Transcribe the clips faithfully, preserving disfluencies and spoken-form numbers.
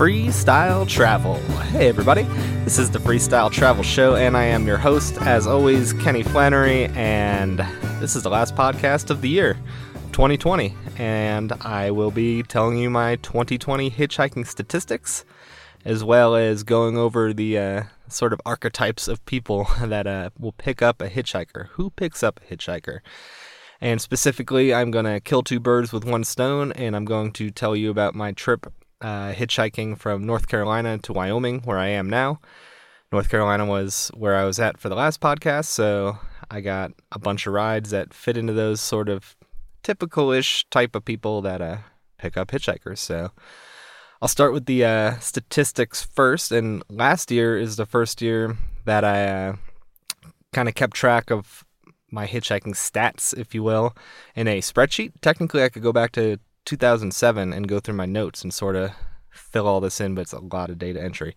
Freestyle Travel. Hey everybody, this is the Freestyle Travel Show, and I am your host, as always, Kenny Flannery, and this is the last podcast of the year, twenty twenty, and I will be telling you my twenty twenty hitchhiking statistics, as well as going over the uh, sort of archetypes of people that uh, will pick up a hitchhiker. Who picks up a hitchhiker? And specifically, I'm going to kill two birds with one stone, and I'm going to tell you about my trip uh, hitchhiking from North Carolina to Wyoming, where I am now. North Carolina was where I was at for the last podcast, so I got a bunch of rides that fit into those sort of typical-ish type of people that uh, pick up hitchhikers. So I'll start with the uh, statistics first, and last year is the first year that I uh, kind of kept track of my hitchhiking stats, if you will, in a spreadsheet. Technically, I could go back to two thousand seven and go through my notes and sort of fill all this in, but it's a lot of data entry.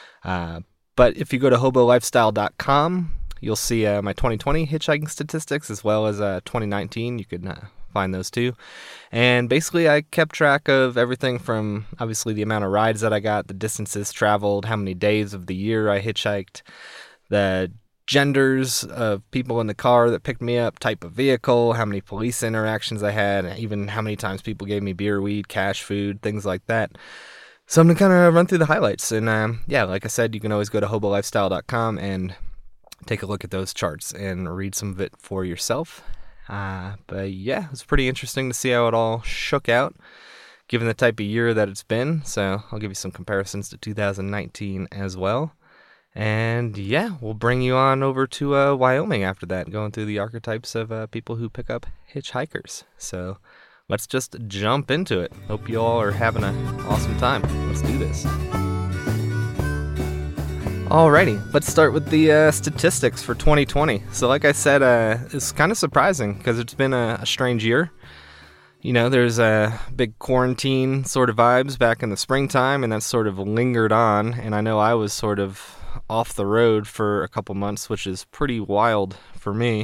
Uh, but if you go to hobo lifestyle dot com, you'll see uh, my twenty twenty hitchhiking statistics, as well as uh, twenty nineteen. You can uh, find those too. And basically, I kept track of everything from, obviously, the amount of rides that I got, the distances traveled, how many days of the year I hitchhiked, the genders of people in the car that picked me up, type of vehicle, how many police interactions I had, and even how many times people gave me beer, weed, cash, food, things like that. So I'm going to kind of run through the highlights. And um, yeah, like I said, you can always go to hobo lifestyle dot com and take a look at those charts and read some of it for yourself. Uh, but yeah, it's pretty interesting to see how it all shook out, given the type of year that it's been. So I'll give you some comparisons to two thousand nineteen as well. And yeah, we'll bring you on over to uh, Wyoming after that, going through the archetypes of uh, people who pick up hitchhikers. So let's just jump into it. Hope you all are having an awesome time. Let's do this. Alrighty, let's start with the uh, statistics for twenty twenty. So like I said, uh, it's kind of surprising because it's been a, a strange year. You know, there's a big quarantine sort of vibes back in the springtime, and that's sort of lingered on. And I know I was sort of off the road for a couple months, which is pretty wild for me.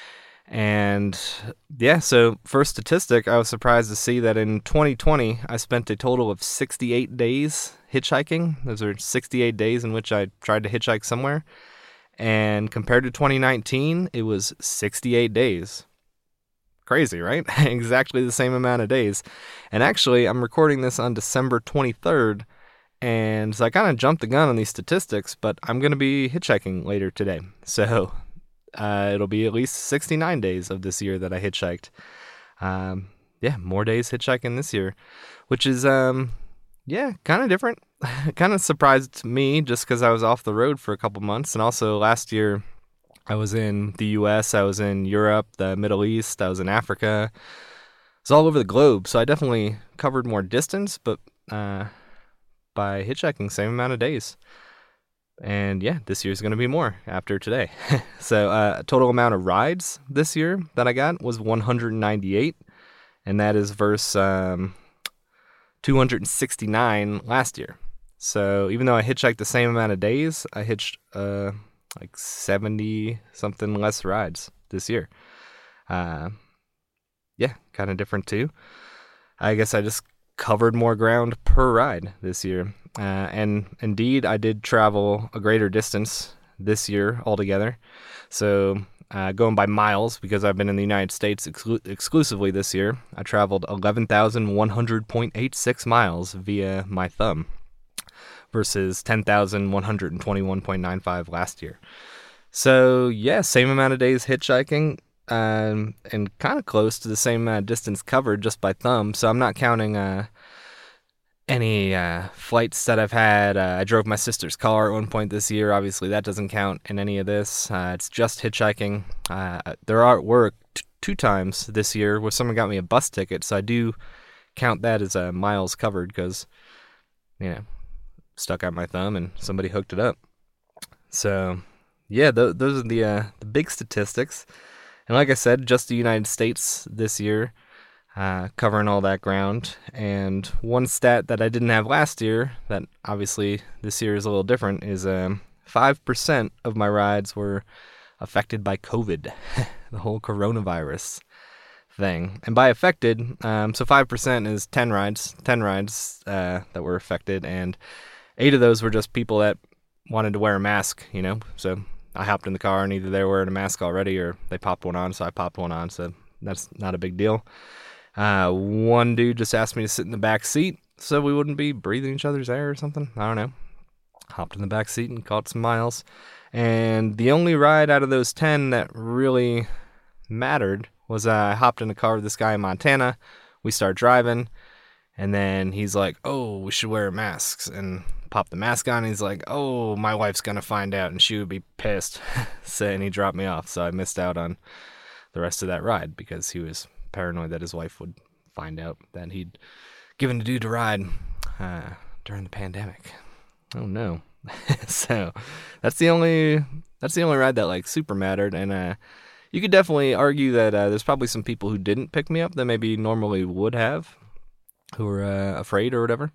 And yeah, so first statistic, I was surprised to see that in twenty twenty, I spent a total of sixty-eight days hitchhiking. Those are sixty-eight days in which I tried to hitchhike somewhere. And compared to twenty nineteen, it was sixty-eight days. Crazy, right? Exactly the same amount of days. And actually, I'm recording this on December twenty-third, and so I kind of jumped the gun on these statistics, but I'm going to be hitchhiking later today. So uh, it'll be at least sixty-nine days of this year that I hitchhiked. Um, yeah, more days hitchhiking this year, which is, um, yeah, kind of different. Kind of surprised me just because I was off the road for a couple months. And also last year, I was in the U S, I was in Europe, the Middle East, I was in Africa. I was all over the globe, so I definitely covered more distance, but uh, by hitchhiking, same amount of days. And yeah, this year's going to be more after today. So uh, total amount of rides this year that I got was one hundred ninety-eight, and that is versus um, two hundred sixty-nine last year. So even though I hitchhiked the same amount of days, I hitched uh, like seventy something less rides this year. Uh, yeah, kind of different too. I guess I just covered more ground per ride this year. Uh, and indeed, I did travel a greater distance this year altogether. So uh, going by miles, because I've been in the United States exclu- exclusively this year, I traveled eleven thousand one hundred point eight six miles via my thumb versus ten thousand one hundred twenty-one point nine five last year. So yeah, same amount of days hitchhiking, um, and kind of close to the same uh, distance covered just by thumb. So I'm not counting uh, any uh, flights that I've had. Uh, I drove my sister's car at one point this year. Obviously, that doesn't count in any of this. Uh, it's just hitchhiking. Uh, there are were t- two times this year where someone got me a bus ticket, so I do count that as uh, miles covered because, you know, stuck out my thumb and somebody hooked it up. So yeah, th- those are the uh, the big statistics. And like I said, just the United States this year, uh, covering all that ground. And one stat that I didn't have last year, that obviously this year is a little different, is um, five percent of my rides were affected by COVID, the whole coronavirus. thing. And by affected, um, so five percent is ten rides, ten rides uh, that were affected, and eight of those were just people that wanted to wear a mask, you know. So I hopped in the car and either they were wearing a mask already or they popped one on, so I popped one on, so that's not a big deal. Uh, one dude just asked me to sit in the back seat so we wouldn't be breathing each other's air or something. I don't know. Hopped in the back seat and caught some miles. And the only ride out of those ten that really mattered was uh, I hopped in a car with this guy in Montana. We start driving, and then he's like, oh, we should wear masks, and pop the mask on. And he's like, oh, my wife's going to find out, and she would be pissed. So, and he dropped me off, so I missed out on the rest of that ride because he was paranoid that his wife would find out that he'd given a dude a ride uh, during the pandemic. Oh no. So that's the only that's the only ride that like super mattered, and uh you could definitely argue that uh, there's probably some people who didn't pick me up that maybe normally would have, who were uh, afraid or whatever,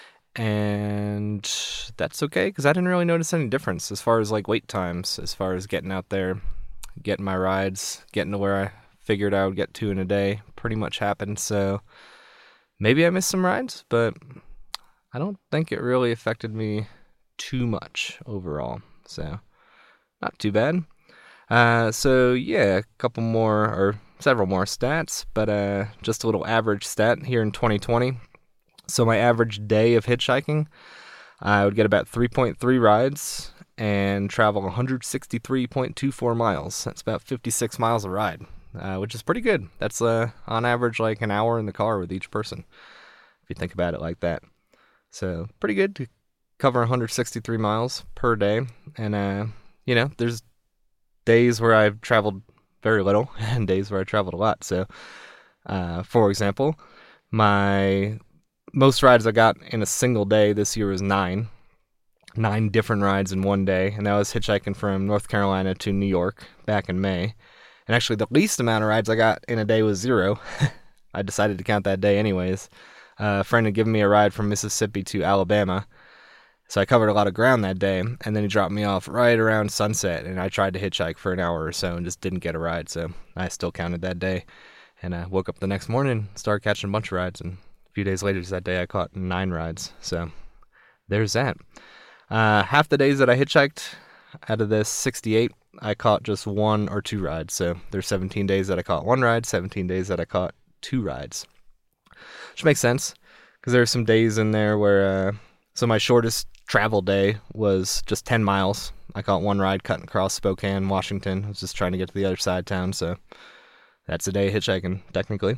and that's okay because I didn't really notice any difference as far as like wait times, as far as getting out there, getting my rides, getting to where I figured I would get to in a day. Pretty much happened. So maybe I missed some rides, but I don't think it really affected me too much overall. So not too bad. Uh, so yeah, a couple more or several more stats, but uh, just a little average stat here in twenty twenty. So my average day of hitchhiking, I would get about three point three rides and travel one hundred sixty-three point two four miles. That's about fifty-six miles a ride, uh, which is pretty good. That's uh, on average like an hour in the car with each person, if you think about it like that. So pretty good to cover one hundred sixty-three miles per day. And, uh, you know, there's days where I've traveled very little and days where I traveled a lot. So, uh, for example, my most rides I got in a single day this year was nine. Nine different rides in one day. And that was hitchhiking from North Carolina to New York back in May. And actually the least amount of rides I got in a day was zero. I decided to count that day anyways. Uh, a friend had given me a ride from Mississippi to Alabama, so I covered a lot of ground that day, and then he dropped me off right around sunset, and I tried to hitchhike for an hour or so and just didn't get a ride, so I still counted that day, and I woke up the next morning, started catching a bunch of rides, and a few days later that day I caught nine rides, so there's that. Uh, half the days that I hitchhiked, out of this sixty-eight, I caught just one or two rides, so there's seventeen days that I caught one ride, seventeen days that I caught two rides. Which makes sense, because there are some days in there where, uh, so my shortest travel day was just ten miles. I caught one ride cutting across Spokane, Washington. I was just trying to get to the other side of town, so that's a day hitchhiking, technically.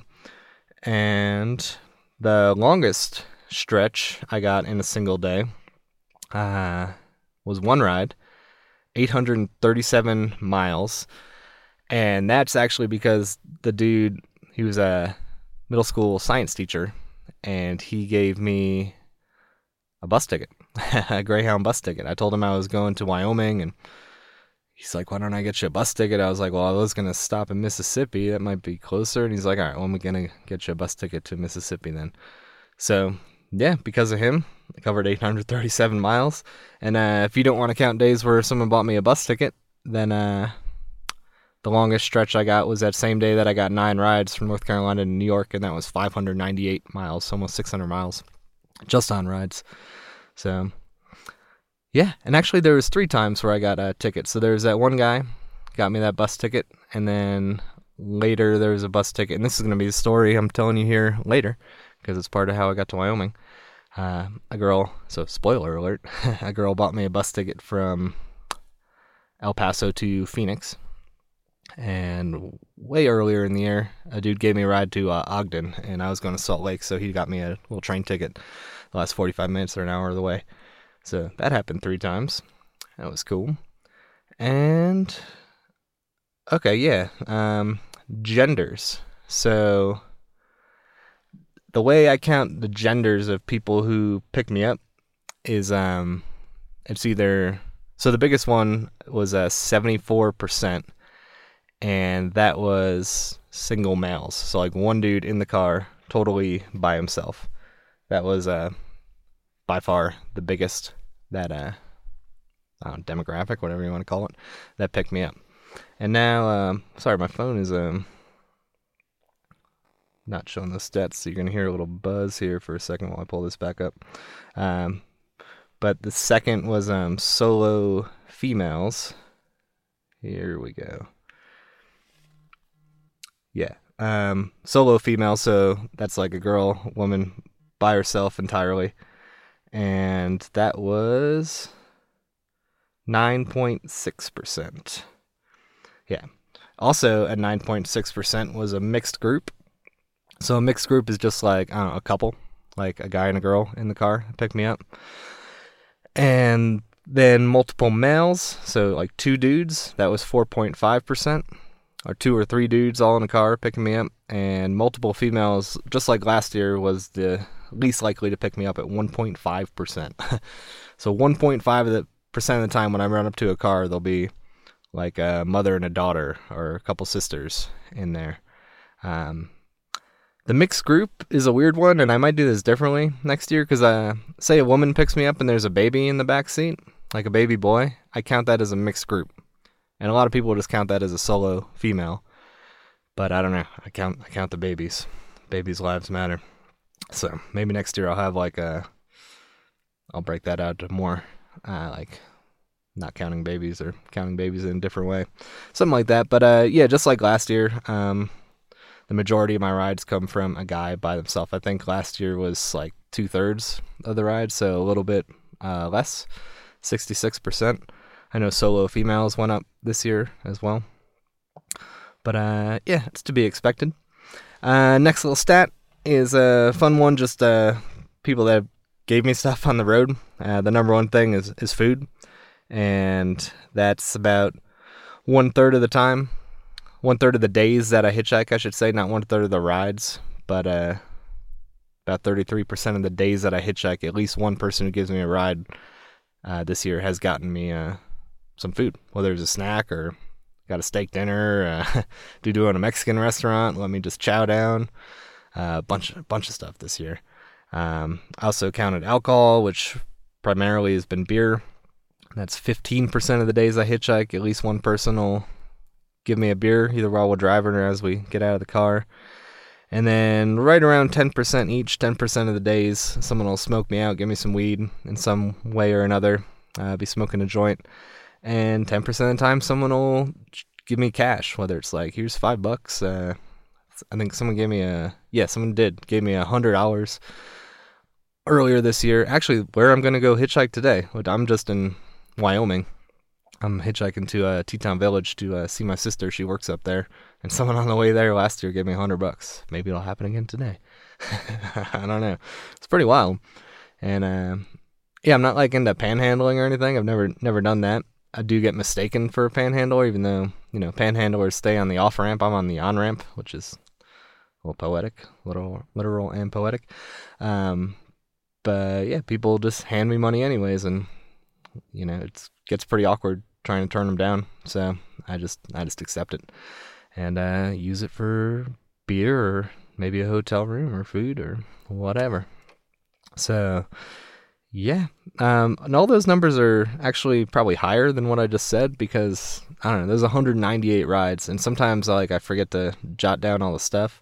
And the longest stretch I got in a single day uh, was one ride, eight hundred thirty-seven miles. And that's actually because the dude, he was a middle school science teacher, and he gave me a bus ticket, a Greyhound bus ticket. I told him I was going to Wyoming, and he's like, why don't I get you a bus ticket? I was like, well, I was going to stop in Mississippi. That might be closer. And he's like, all right, well, I'm going to get you a bus ticket to Mississippi then. So, yeah, because of him, I covered eight hundred thirty-seven miles. And uh, if you don't want to count days where someone bought me a bus ticket, then uh, the longest stretch I got was that same day that I got nine rides from North Carolina to New York, and that was five hundred ninety-eight miles, almost six hundred miles, just on rides. So, yeah, and actually there was three times where I got a ticket. So there was that one guy, got me that bus ticket, and then later there was a bus ticket, and this is going to be the story I'm telling you here later, because it's part of how I got to Wyoming. Uh, a girl, so spoiler alert, a girl bought me a bus ticket from El Paso to Phoenix. And way earlier in the year, a dude gave me a ride to uh, Ogden, and I was going to Salt Lake, so he got me a little train ticket the last forty-five minutes or an hour of the way. So that happened three times. That was cool. And, okay, yeah, um, genders. So the way I count the genders of people who pick me up is, um, it's either, so the biggest one was uh, seventy-four percent. And that was single males. So like one dude in the car, totally by himself. That was uh, by far the biggest that uh, I don't know, demographic, whatever you want to call it, that picked me up. And now, um, sorry, my phone is um, not showing the stats, so you're going to hear a little buzz here for a second while I pull this back up. Um, but the second was um, solo females. Here we go. Yeah. Um, solo female, so that's like a girl, woman by herself entirely. And that was nine point six percent. Yeah. Also at nine point six percent was a mixed group. So a mixed group is just like, I don't know, a couple, like a guy and a girl in the car pick me up. And then multiple males, so like two dudes, that was four point five percent. Or two or three dudes all in a car picking me up, and multiple females, just like last year, was the least likely to pick me up at one point five percent. So one point five of the percent of the time when I run up to a car, there'll be like a mother and a daughter or a couple sisters in there. Um, the mixed group is a weird one, and I might do this differently next year, because uh, say a woman picks me up and there's a baby in the back seat, like a baby boy, I count that as a mixed group. And a lot of people just count that as a solo female. But I don't know. I count I count the babies. Babies' lives matter. So maybe next year I'll have like a... I'll break that out to more uh, like not counting babies or counting babies in a different way. Something like that. But uh, yeah, just like last year, um, the majority of my rides come from a guy by himself. I think last year was like two-thirds of the rides, so a little bit uh, less, sixty-six percent. I know solo females went up this year as well. But uh, yeah, it's to be expected. Uh, next little stat is a fun one, just uh, people that gave me stuff on the road. Uh, the number one thing is, is food. And that's about one-third of the time. One-third of the days that I hitchhike, I should say. Not one-third of the rides. But uh, about thirty-three percent of the days that I hitchhike, at least one person who gives me a ride uh, this year has gotten me... Uh, some food, whether it's a snack or got a steak dinner, uh, do do in a Mexican restaurant, let me just chow down, a uh, bunch, bunch of stuff this year. Um, I also counted alcohol, which primarily has been beer. That's fifteen percent of the days I hitchhike, at least one person will give me a beer, either while we're driving or as we get out of the car. And then right around ten percent each, ten percent of the days, someone will smoke me out, give me some weed in some way or another, uh, be smoking a joint. And ten percent of the time, someone will give me cash, whether it's like, here's five bucks. Uh, I think someone gave me a, yeah, someone did, gave me a hundred dollars earlier this year. Actually, where I'm going to go hitchhike today. I'm just in Wyoming. I'm hitchhiking to uh, Teton Village to uh, see my sister. She works up there. And someone on the way there last year gave me a hundred bucks. Maybe it'll happen again today. I don't know. It's pretty wild. And uh, yeah, I'm not like into panhandling or anything. I've never never done that. I do get mistaken for a panhandler, even though, you know, panhandlers stay on the off-ramp. I'm on the on-ramp, which is a little poetic, literal, literal and poetic. Um, but, yeah, people just hand me money anyways, and, you know, it gets pretty awkward trying to turn them down. So I just I just accept it and uh, use it for beer or maybe a hotel room or food or whatever. So... yeah, um, and all those numbers are actually probably higher than what I just said because, I don't know, there's one hundred ninety-eight rides, and sometimes like I forget to jot down all the stuff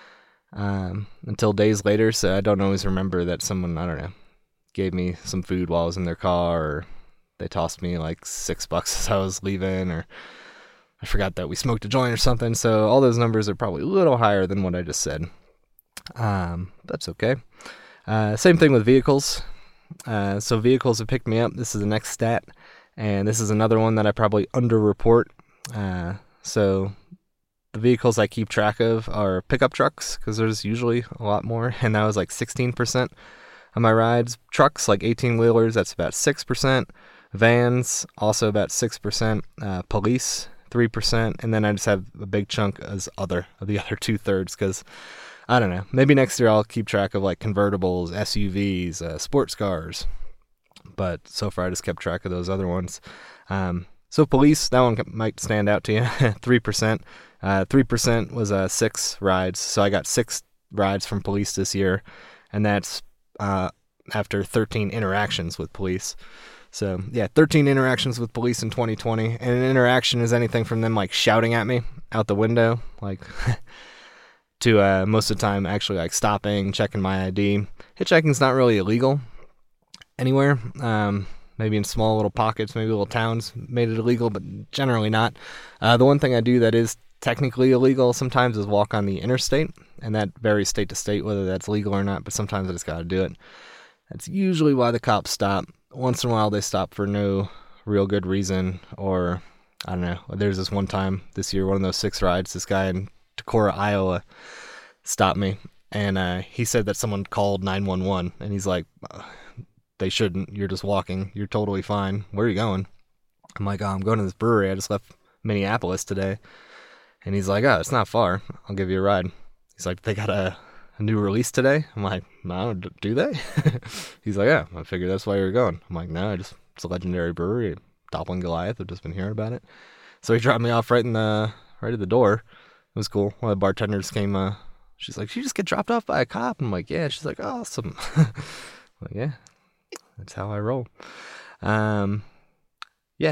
um, until days later, so I don't always remember that someone, I don't know, gave me some food while I was in their car, or they tossed me like six bucks as I was leaving, or I forgot that we smoked a joint or something, so all those numbers are probably a little higher than what I just said. Um, that's okay. Uh, same thing with vehicles. Uh, so vehicles have picked me up. This is the next stat, and this is another one that I probably underreport. Uh, so the vehicles I keep track of are pickup trucks, because there's usually a lot more, and that was like sixteen percent of my rides. Trucks, like eighteen-wheelers, that's about six percent. Vans, also about six percent. Uh, police, three percent. And then I just have a big chunk as other, of the other two-thirds, because... I don't know. Maybe next year I'll keep track of like convertibles, S U Vs, uh, sports cars. But so far I just kept track of those other ones. Um, so police, that one might stand out to you. three percent. Uh, three percent was uh, six rides. So I got six rides from police this year. And that's uh, after thirteen interactions with police. So yeah, thirteen interactions with police in twenty twenty. And an interaction is anything from them like shouting at me out the window. Like... to uh, most of the time actually like stopping, checking my I D. Hitchhiking's not really illegal anywhere. Um, maybe in small little pockets, maybe little towns made it illegal, but generally not. Uh, the one thing I do that is technically illegal sometimes is walk on the interstate, and that varies state to state whether that's legal or not, but sometimes I just gotta do it. That's usually why the cops stop. Once in a while they stop for no real good reason, or I don't know. There's this one time this year, one of those six rides, this guy in Decorah, Iowa stopped me, and uh, he said that someone called nine one one, and he's like, they shouldn't, you're just walking, you're totally fine, where are you going? I'm like, oh, I'm going to this brewery, I just left Minneapolis today. And he's like, oh, it's not far, I'll give you a ride. He's like, they got a, a new release today? I'm like, no, do they? He's like, yeah, I figured that's why you were going. I'm like, no, I just, it's a legendary brewery, Toppling Goliath, I've just been hearing about it. So he dropped me off right in the, right at the door. It was cool. One of the bartenders came, uh, she's like, did you just get dropped off by a cop? I'm like, yeah. She's like, awesome. I'm like, yeah, that's how I roll. Um, yeah,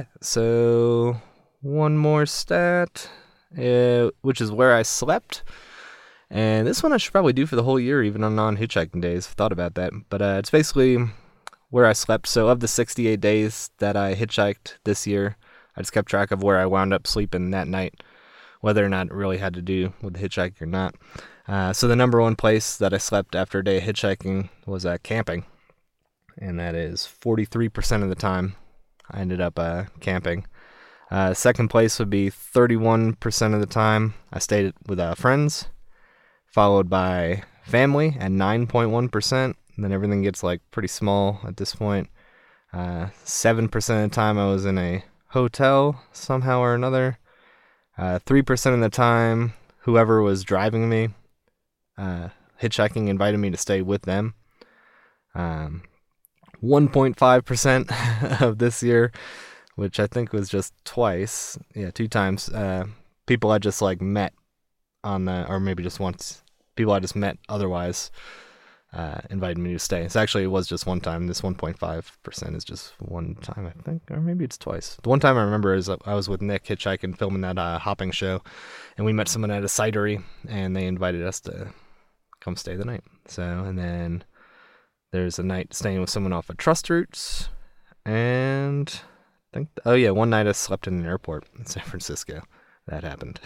so one more stat, uh, which is where I slept. And this one I should probably do for the whole year, even on non-hitchhiking days. I've thought about that. But uh, it's basically where I slept. So of the sixty-eight days that I hitchhiked this year, I just kept track of where I wound up sleeping that night, whether or not it really had to do with the hitchhike or not. Uh, so the number one place that I slept after a day of hitchhiking was uh, camping. And that is forty-three percent of the time I ended up uh, camping. Uh, second place would be thirty-one percent of the time I stayed with uh, friends, followed by family at nine point one percent. And then everything gets like pretty small at this point. Uh, seven percent of the time I was in a hotel somehow or another. Uh, three percent of the time, whoever was driving me, uh, hitchhiking, invited me to stay with them. Um, one point five percent of this year, which I think was just twice, yeah, two times, uh, people I just like met on the, or maybe just once, people I just met otherwise, uh, invited me to stay. So actually it was just one time. This one point five percent is just one time, I think, or maybe it's twice. The one time I remember is I was with Nick hitchhiking, filming that uh, hopping show, and we met someone at a cidery, and they invited us to come stay the night. So, and then there's a night staying with someone off of Trust Routes, and I think, oh yeah, one night I slept in an airport in San Francisco. That happened.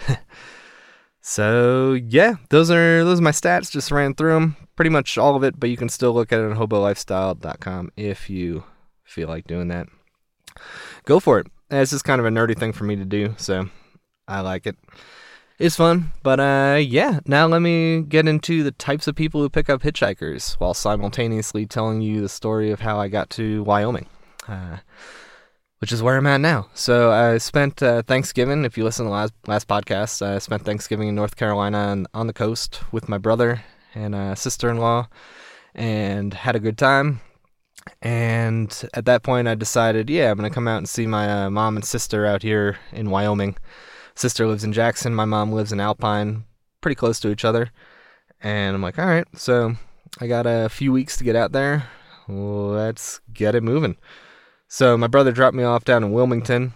So yeah, those are those are my stats. Just ran through them, pretty much all of it, but you can still look at it on hobo lifestyle dot com if you feel like doing that. Go for it. It's just kind of a nerdy thing for me to do, so I like it. It's fun, but uh, yeah. Now let me get into the types of people who pick up hitchhikers, while simultaneously telling you the story of how I got to Wyoming. Uh, Which is where I'm at now. So I spent uh, Thanksgiving, if you listen to the last, last podcast, I spent Thanksgiving in North Carolina and on the coast with my brother and uh, sister-in-law, and had a good time. And at that point I decided, yeah, I'm going to come out and see my uh, mom and sister out here in Wyoming. Sister lives in Jackson, my mom lives in Alpine, pretty close to each other. And I'm like, all right, so I got a few weeks to get out there. Let's get it moving. So my brother dropped me off down in Wilmington,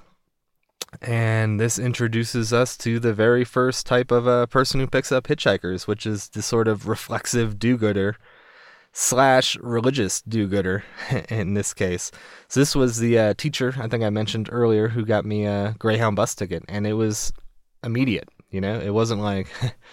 and this introduces us to the very first type of uh, person who picks up hitchhikers, which is the sort of reflexive do-gooder slash religious do-gooder in this case. So this was the uh, teacher, I think I mentioned earlier, who got me a Greyhound bus ticket, and it was immediate, you know? It wasn't like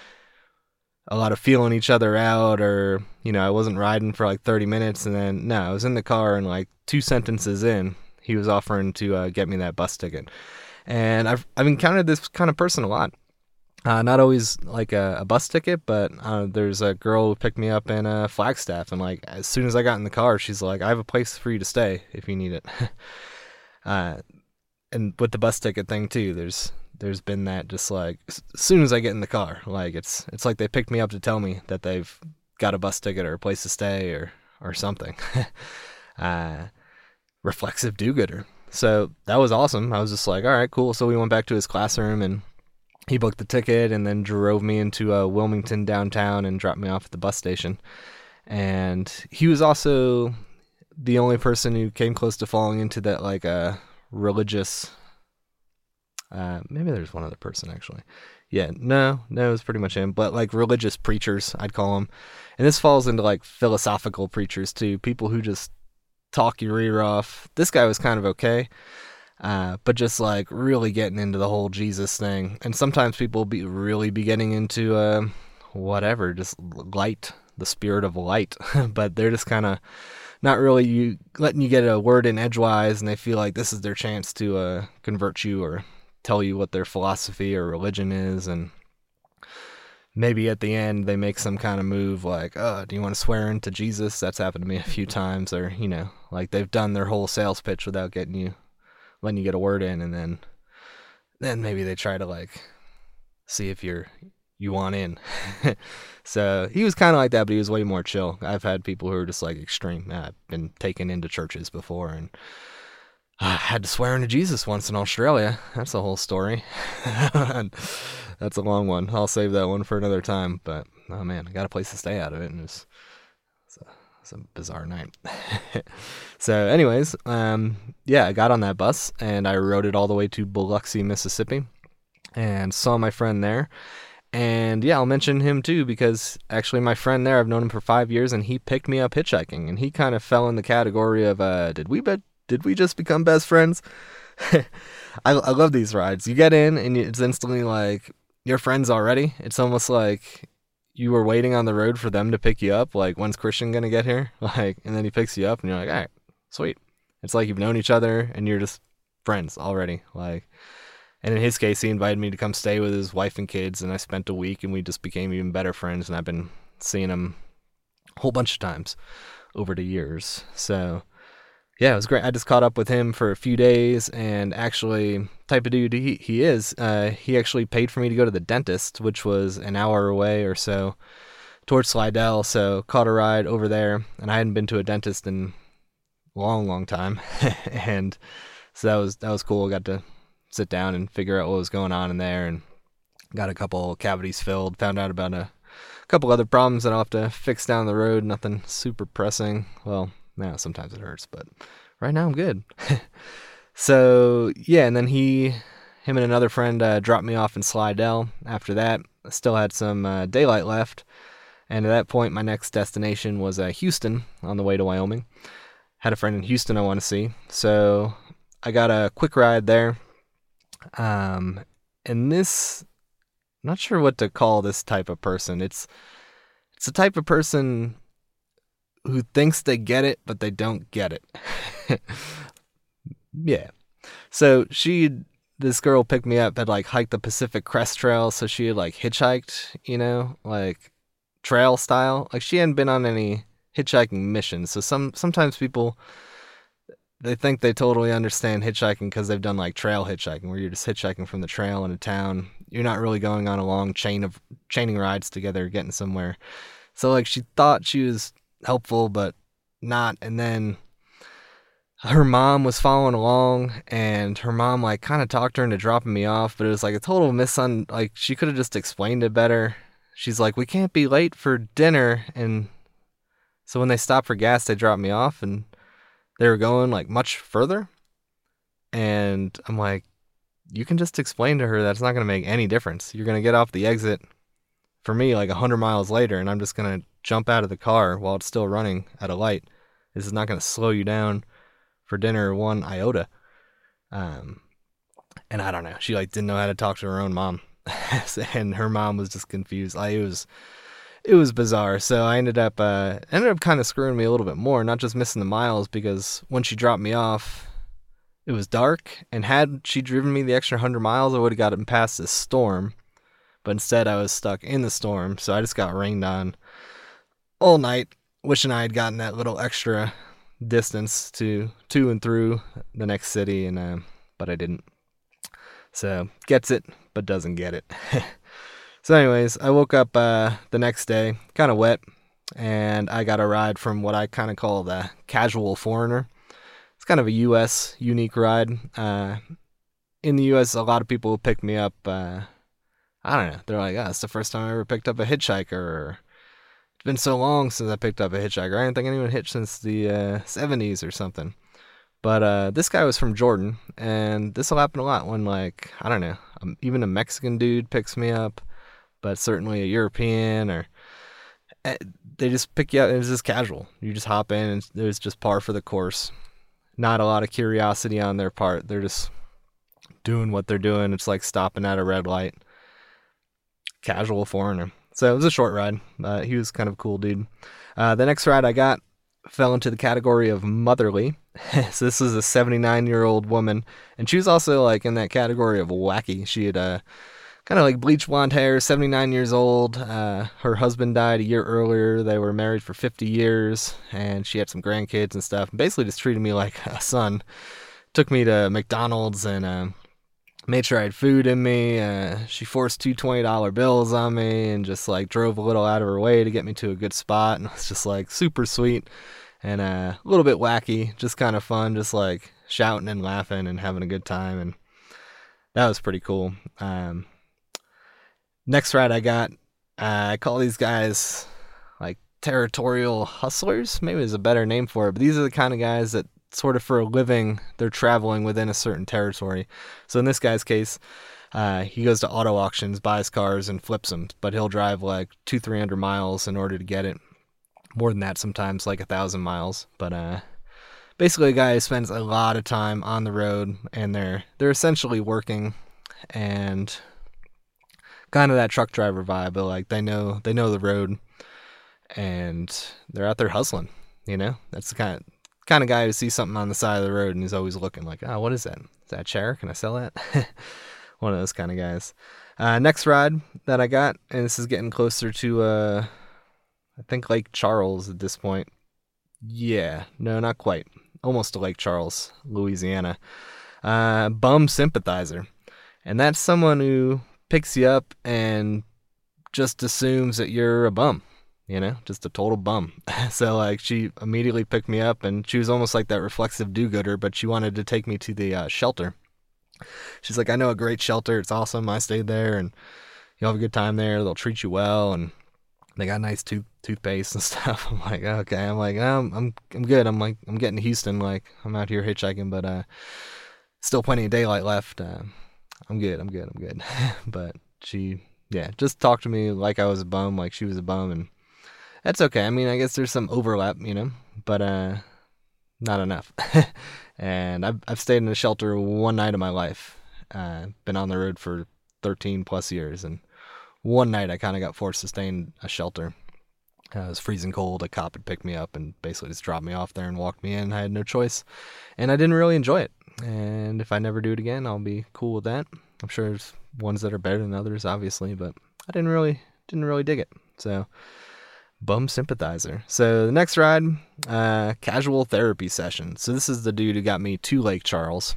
a lot of feeling each other out, or, you know, I wasn't riding for like thirty minutes, and then, no, I was in the car, and like two sentences in, he was offering to uh, get me that bus ticket. And I've I've encountered this kind of person a lot. Uh, not always like a, a bus ticket, but uh, there's a girl who picked me up in uh, Flagstaff, and like as soon as I got in the car, she's like, I have a place for you to stay if you need it. uh, and with the bus ticket thing too, there's there's been that, just like as soon as I get in the car, like it's it's like they picked me up to tell me that they've got a bus ticket or a place to stay or or something. uh, reflexive do-gooder. So that was awesome. I was just like, all right, cool. So we went back to his classroom, and he booked the ticket and then drove me into uh, Wilmington downtown and dropped me off at the bus station. And he was also the only person who came close to falling into that like uh, religious... Uh, maybe there's one other person, actually. Yeah, no, no, it was pretty much him. But like religious preachers, I'd call them. And this falls into like philosophical preachers too. People who just talk your ear off. This guy was kind of okay. Uh, but just like really getting into the whole Jesus thing. And sometimes people be really be getting into uh, whatever, just light, the spirit of light. But they're just kind of not really you letting you get a word in edgewise, and they feel like this is their chance to uh, convert you or tell you what their philosophy or religion is. And maybe at the end they make some kind of move like, oh, do you want to swear into Jesus? That's happened to me a few times. Or, you know, like they've done their whole sales pitch without getting you letting you get a word in, and then then maybe they try to like see if you're you want in. So he was kind of like that, but he was way more chill. I've had people who are just like extreme. I've been taken into churches before, and I had to swear into Jesus once in Australia. That's a whole story. That's a long one. I'll save that one for another time. But oh man, I got a place to stay out of it, and it was, it's a, it's a bizarre night. So, anyways, um, yeah, I got on that bus and I rode it all the way to Biloxi, Mississippi, and saw my friend there. And yeah, I'll mention him too because actually my friend there, I've known him for five years, and he picked me up hitchhiking, and he kind of fell in the category of uh, did we bet did we just become best friends? I I love these rides. You get in and it's instantly like you're friends already. It's almost like you were waiting on the road for them to pick you up. Like, when's Christian gonna get here? Like, and then he picks you up, and you're like, all right, sweet. It's like you've known each other and you're just friends already. Like. And in his case, he invited me to come stay with his wife and kids, and I spent a week, and we just became even better friends, and I've been seeing him a whole bunch of times over the years. So, yeah, it was great. I just caught up with him for a few days, and actually, type of dude he, he is, uh, he actually paid for me to go to the dentist, which was an hour away or so, towards Slidell, so caught a ride over there, and I hadn't been to a dentist in a long, long time, and so that was, that was cool. I got to sit down and figure out what was going on in there, and got a couple cavities filled, found out about a couple other problems that I'll have to fix down the road. Nothing super pressing. Well, now sometimes it hurts, but right now I'm good. So yeah, and then he, him and another friend uh, dropped me off in Slidell. After that, I still had some uh, daylight left, and at that point my next destination was uh, Houston on the way to Wyoming. Had a friend in Houston I want to see, so I got a quick ride there. Um, and this, I'm not sure what to call this type of person. It's, it's a type of person who thinks they get it, but they don't get it. Yeah. So she, this girl picked me up, had like hiked the Pacific Crest Trail. So she had like hitchhiked, you know, like trail style. Like she hadn't been on any hitchhiking missions. So some, sometimes people, they think they totally understand hitchhiking because they've done like trail hitchhiking, where you're just hitchhiking from the trail in a town. You're not really going on a long chain of chaining rides together, getting somewhere. So like she thought she was helpful, but not. And then her mom was following along, and her mom like kind of talked her into dropping me off, but it was like a total misun. Like she could have just explained it better. She's like, we can't be late for dinner, and so when they stopped for gas, they dropped me off, and they were going like much further, and I'm like, you can just explain to her that's not going to make any difference. You're going to get off the exit for me like one hundred miles later, and I'm just going to jump out of the car while it's still running at a light. This is not going to slow you down for dinner one iota. Um, and I don't know. She like didn't know how to talk to her own mom, and her mom was just confused. Like it was. It was bizarre, so I ended up uh, ended up kind of screwing me a little bit more, not just missing the miles, because when she dropped me off, it was dark, and had she driven me the extra one hundred miles, I would have gotten past this storm, but instead I was stuck in the storm, so I just got rained on all night, wishing I had gotten that little extra distance to to and through the next city, and uh, but I didn't. So, gets it, but doesn't get it. So anyways, I woke up uh, the next day, kind of wet, and I got a ride from what I kind of call the casual foreigner. It's kind of a U S unique ride. Uh, in the U S, a lot of people pick me up. Uh, I don't know. They're like, oh, it's the first time I ever picked up a hitchhiker. Or, it's been so long since I picked up a hitchhiker. I didn't think anyone hitched since the uh, seventies or something. But uh, this guy was from Jordan, and this will happen a lot when, like, I don't know, um, even a Mexican dude picks me up, but certainly a European, or uh, they just pick you up, and it's just casual. You just hop in, and there's just par for the course. Not a lot of curiosity on their part. They're just doing what they're doing. It's like stopping at a red light. Casual foreigner. So it was a short ride. Uh, he was kind of a cool dude. Uh, the next ride I got fell into the category of motherly. So this was a seventy-nine-year-old woman, and she was also like in that category of wacky. She had uh, kind of like bleach blonde hair, seventy-nine years old. Uh, her husband died a year earlier. They were married for fifty years, and she had some grandkids and stuff. Basically just treated me like a son. Took me to McDonald's and uh, made sure I had food in me. Uh, she forced two twenty dollar bills on me and just like drove a little out of her way to get me to a good spot. And it was just like super sweet and uh, a little bit wacky, just kind of fun, just like shouting and laughing and having a good time. And that was pretty cool. Um, next ride I got, uh, I call these guys like territorial hustlers. Maybe there's a better name for it, but these are the kind of guys that sort of for a living, they're traveling within a certain territory. So in this guy's case, uh, he goes to auto auctions, buys cars, and flips them. But he'll drive like two, three hundred miles in order to get it. More than that sometimes, like a thousand miles. But uh, basically a guy who spends a lot of time on the road, and they're they're essentially working, and kind of that truck driver vibe. But like they know they know the road, and they're out there hustling. You know, that's the kind of kind of guy who sees something on the side of the road and is always looking like, oh, what is that? Is that a chair? Can I sell that? One of those kind of guys. Uh, next ride that I got, and this is getting closer to, uh, I think Lake Charles at this point. Yeah, no, not quite. Almost to Lake Charles, Louisiana. Uh, bum sympathizer. And that's someone who picks you up and just assumes that you're a bum. You know, just a total bum. So, like, she immediately picked me up, and she was almost like that reflexive do-gooder, but she wanted to take me to the uh, shelter. She's like, I know a great shelter. It's awesome. I stayed there, and you'll have a good time there. They'll treat you well, and they got nice tooth toothpaste and stuff. I'm like, okay. I'm like, no, I'm I'm I'm good. I'm like, I'm getting to Houston. Like, I'm out here hitchhiking, but uh, still plenty of daylight left. Uh, I'm good. I'm good. I'm good. But she, yeah, just talked to me like I was a bum, like she was a bum, and that's okay. I mean, I guess there's some overlap, you know, but uh, not enough. And I've I've stayed in a shelter one night of my life. Uh, been on the road for thirteen plus years, and one night I kind of got forced to stay in a shelter. Uh, it was freezing cold. A cop had picked me up and basically just dropped me off there and walked me in. I had no choice, and I didn't really enjoy it. And if I never do it again, I'll be cool with that. I'm sure there's ones that are better than others, obviously, but I didn't really didn't really dig it. So. Bum sympathizer. So the next ride, uh, casual therapy session. So this is the dude who got me to Lake Charles.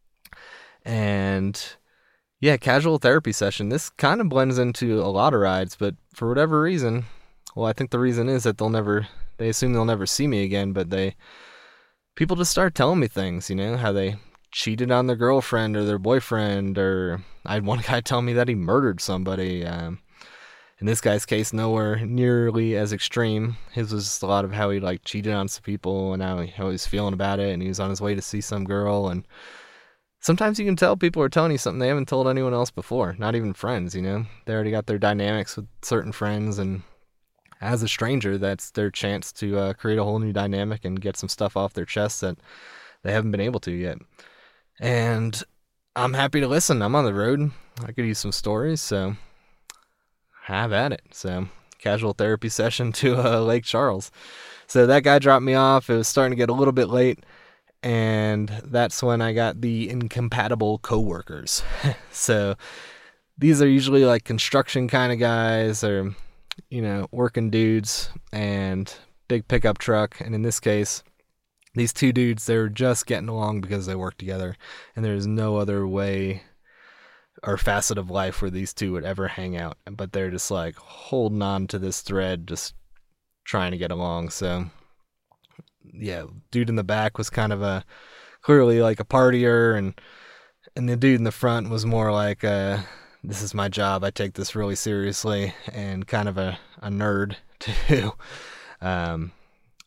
And yeah, casual therapy session. This kind of blends into a lot of rides, but for whatever reason, well, I think the reason is that they'll never, they assume they'll never see me again, but they, people just start telling me things, you know, how they cheated on their girlfriend or their boyfriend, or I had one guy tell me that he murdered somebody. Um, In this guy's case, nowhere nearly as extreme. His was just a lot of how he like cheated on some people and how he, how he was feeling about it, and he was on his way to see some girl. And sometimes you can tell people are telling you something they haven't told anyone else before, not even friends, you know. They already got their dynamics with certain friends, and as a stranger, that's their chance to uh, create a whole new dynamic and get some stuff off their chest that they haven't been able to yet. And I'm happy to listen. I'm on the road. I could use some stories, so have at it. So casual therapy session to uh, Lake Charles. So that guy dropped me off. It was starting to get a little bit late, and that's when I got the incompatible coworkers. So these are usually like construction kind of guys, or you know, working dudes, and big pickup truck. And in this case, these two dudes, they're just getting along because they work together, and there's no other way or facet of life where these two would ever hang out, but they're just like holding on to this thread, just trying to get along. So yeah, dude in the back was kind of a clearly like a partier, and and the dude in the front was more like uh this is my job, I take this really seriously, and kind of a, a nerd too. um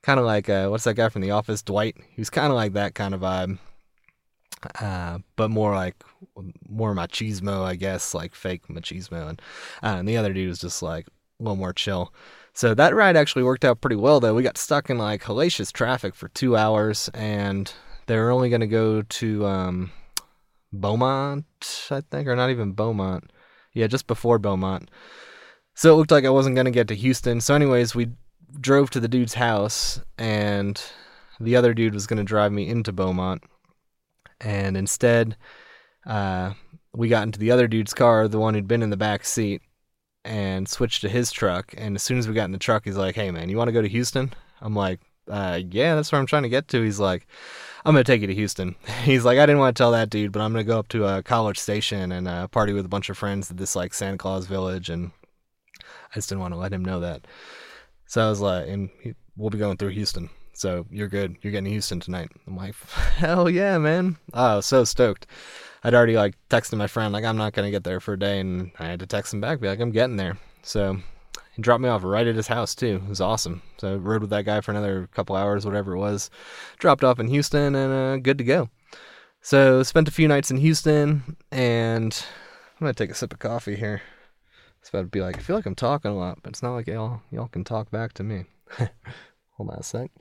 Kind of like, uh, what's that guy from The Office, Dwight? He was kind of like that kind of vibe, uh, but more like, more machismo, I guess, like fake machismo. And, uh, and the other dude was just like a little more chill. So that ride actually worked out pretty well, though. We got stuck in like hellacious traffic for two hours, and they were only going to go to um, Beaumont, I think, or not even Beaumont. Yeah, just before Beaumont. So it looked like I wasn't going to get to Houston. So anyways, we drove to the dude's house, and the other dude was going to drive me into Beaumont. And instead, uh, we got into the other dude's car, the one who'd been in the back seat, and switched to his truck. And as soon as we got in the truck, he's like, "Hey, man, you want to go to Houston?" I'm like, uh, yeah, that's where I'm trying to get to. He's like, "I'm going to take you to Houston." He's like, "I didn't want to tell that dude, but I'm going to go up to a College Station and uh, party with a bunch of friends at this like Santa Claus Village." And I just didn't want to let him know that. So I was like, and he, we'll be going through Houston. So you're good. You're getting to Houston tonight. I'm like, hell yeah, man. Oh, I was so stoked. I'd already like texted my friend, like, I'm not going to get there for a day. And I had to text him back, be like, I'm getting there. So he dropped me off right at his house too. It was awesome. So I rode with that guy for another couple hours, whatever it was. Dropped off in Houston and uh, good to go. So spent a few nights in Houston, and I'm going to take a sip of coffee here. It's about to be like, I feel like I'm talking a lot, but it's not like y'all, y'all can talk back to me. Hold on a sec.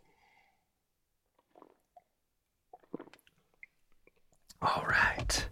All right.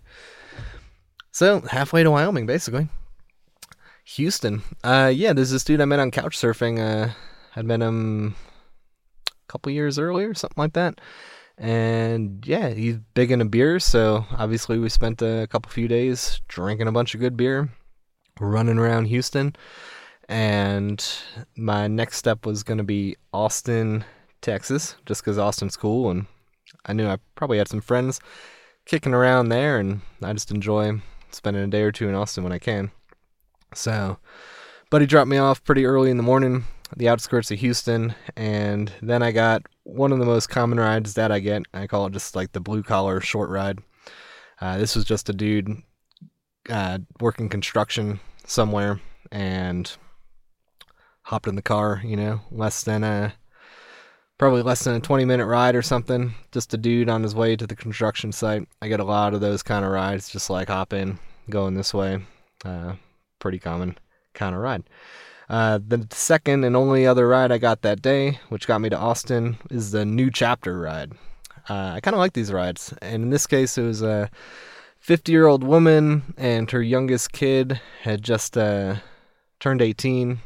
So, halfway to Wyoming, basically. Houston. Uh, yeah, there's this dude I met on couch surfing. Uh, I'd met him a couple years earlier, something like that. And yeah, he's big into beer, so obviously we spent a couple few days drinking a bunch of good beer, running around Houston. And my next step was going to be Austin, Texas, just because Austin's cool, and I knew I probably had some friends kicking around there, and I just enjoy spending a day or two in Austin when I can. So, buddy dropped me off pretty early in the morning at the outskirts of Houston, and then I got one of the most common rides that I get. I call it just like the blue collar short ride. Uh, this was just a dude uh, working construction somewhere, and hopped in the car, you know, less than a Probably less than a twenty minute ride or something. Just a dude on his way to the construction site. I get a lot of those kind of rides, just like hop in, going this way. Uh, pretty common kind of ride. Uh, the second and only other ride I got that day, which got me to Austin, is the New Chapter ride. Uh, I kind of like these rides. And in this case, it was a fifty year old woman, and her youngest kid had just uh, turned eighteen.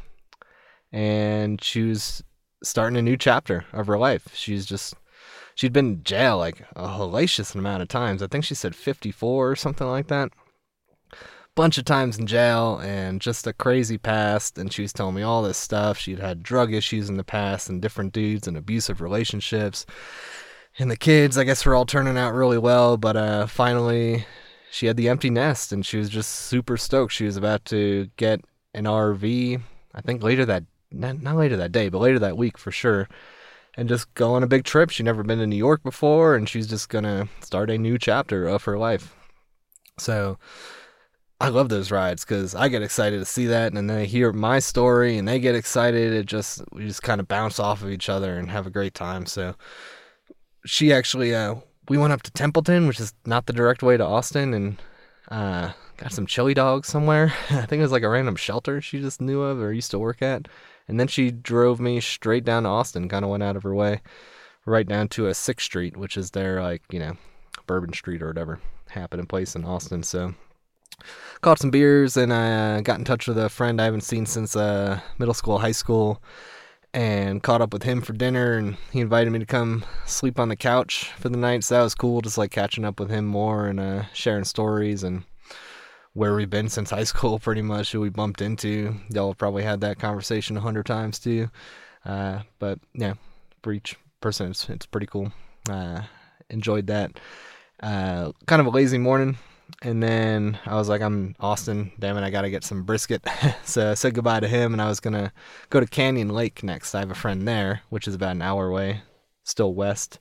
And she was starting a new chapter of her life. She's just, she'd been in jail like a hellacious amount of times. I think she said fifty-four or something like that. Bunch of times in jail, and just a crazy past. And she was telling me all this stuff. She'd had drug issues in the past, and different dudes, and abusive relationships. And the kids, I guess, were all turning out really well. But uh, finally, she had the empty nest, and she was just super stoked. She was about to get an R V, I think later that Not, not later that day, but later that week for sure, and just go on a big trip. She'd never been to New York before, and she's just gonna start a new chapter of her life. So I love those rides because I get excited to see that, and then they hear my story and they get excited. It just, we just kind of bounce off of each other and have a great time. So she actually, uh, we went up to Templeton, which is not the direct way to Austin, and uh, got some chili dogs somewhere. I think it was like a random shelter she just knew of or used to work at. And then she drove me straight down to Austin, kind of went out of her way, right down to a sixth Street, which is their, like, you know, Bourbon Street or whatever, happening place in Austin. So, caught some beers, and I uh, got in touch with a friend I haven't seen since uh, middle school, high school, and caught up with him for dinner, and he invited me to come sleep on the couch for the night. So that was cool, just like catching up with him more and uh, sharing stories and where we've been since high school, pretty much, who we bumped into. Y'all have probably had that conversation a hundred times too. Uh, but yeah, for each person, it's, it's pretty cool. Uh, enjoyed that. Uh, kind of a lazy morning. And then I was like, I'm Austin, damn it, I gotta get some brisket. So I said goodbye to him, and I was gonna go to Canyon Lake next. I have a friend there, which is about an hour away, still west.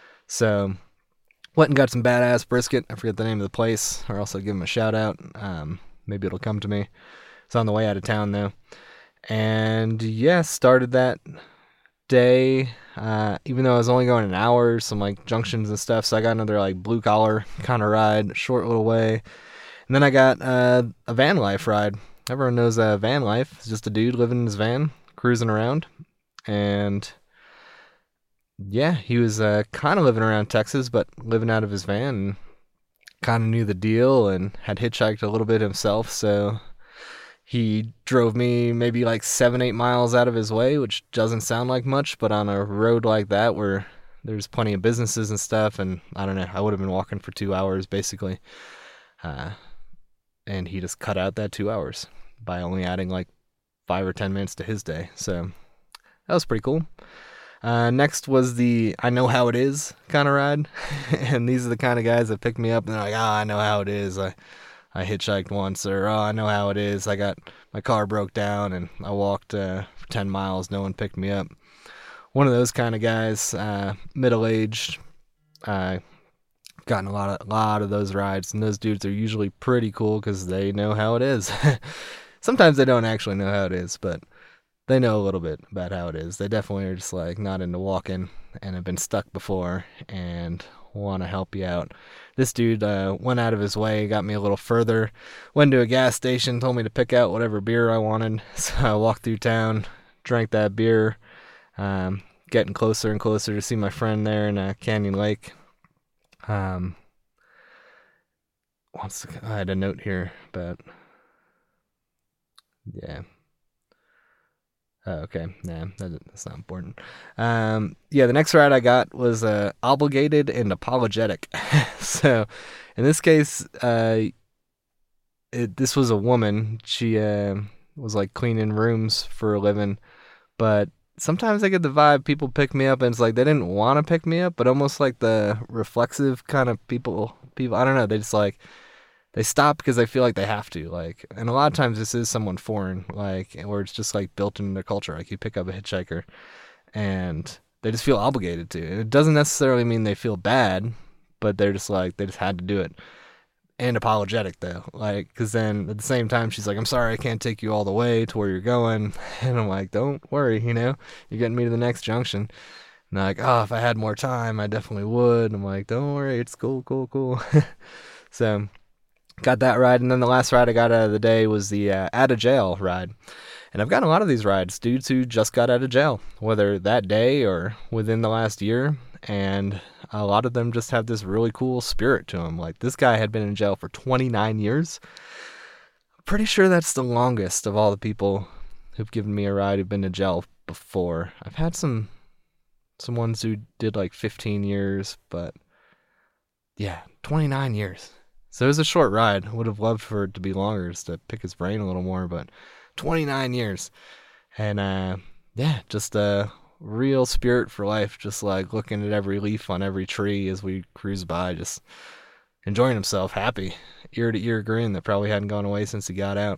So went and got some badass brisket. I forget the name of the place, or else I'll give them a shout out. Um, maybe it'll come to me. It's on the way out of town though. And yeah, started that day, uh, even though I was only going an hour, some like junctions and stuff. So I got another like blue collar kind of ride, short little way. And then I got uh, a van life ride. Everyone knows uh, van life. It's just a dude living in his van, cruising around. And yeah, he was uh, kind of living around Texas, but living out of his van, and kind of knew the deal and had hitchhiked a little bit himself. So he drove me maybe like seven, eight miles out of his way, which doesn't sound like much, but on a road like that where there's plenty of businesses and stuff, and I don't know, I would have been walking for two hours basically. Uh, and he just cut out that two hours by only adding like five or ten minutes to his day. So that was pretty cool. Uh, next was the I know how it is kind of ride. And these are the kind of guys that pick me up and they're like, oh, I know how it is. I, I hitchhiked once, or oh, I know how it is. I got, my car broke down and I walked uh, for ten miles. No one picked me up. One of those kind of guys, uh, middle-aged, uh, gotten a lot of, lot of those rides. And those dudes are usually pretty cool because they know how it is. Sometimes they don't actually know how it is, but they know a little bit about how it is. They definitely are just like not into walking and have been stuck before and want to help you out. This dude uh, went out of his way, got me a little further, went to a gas station, told me to pick out whatever beer I wanted. So I walked through town, drank that beer, um, getting closer and closer to see my friend there in uh, Canyon Lake. Um, once I had a note here, but yeah. Oh, okay, nah, that, that's not important. Um, yeah, the next ride I got was uh, obligated and apologetic. So, in this case, uh, it, this was a woman. She uh, was like cleaning rooms for a living, but sometimes I get the vibe people pick me up and it's like they didn't want to pick me up, but almost like the reflexive kind of people. People, I don't know. They just like. They stop because they feel like they have to, like, and a lot of times this is someone foreign, like, where it's just like built into their culture. Like you pick up a hitchhiker and they just feel obligated to. And it doesn't necessarily mean they feel bad, but they're just like, they just had to do it. And apologetic though, like, because then at the same time she's like, I'm sorry I can't take you all the way to where you're going. And I'm like, don't worry, you know, you're getting me to the next junction. And they're like, oh, if I had more time, I definitely would. I'm like, don't worry, it's cool, cool, cool. So got that ride, and then the last ride I got out of the day was the uh, out of jail ride. And I've gotten a lot of these rides, dudes who just got out of jail, whether that day or within the last year, and a lot of them just have this really cool spirit to them. Like, this guy had been in jail for twenty-nine years. Pretty sure that's the longest of all the people who've given me a ride who've been to jail before. I've had some some ones who did like fifteen years, but yeah, twenty-nine years. So it was a short ride. I would have loved for it to be longer, just to pick his brain a little more, but twenty-nine years. And uh, yeah, just a real spirit for life, just like looking at every leaf on every tree as we cruise by, just enjoying himself, happy, ear to ear grin that probably hadn't gone away since he got out.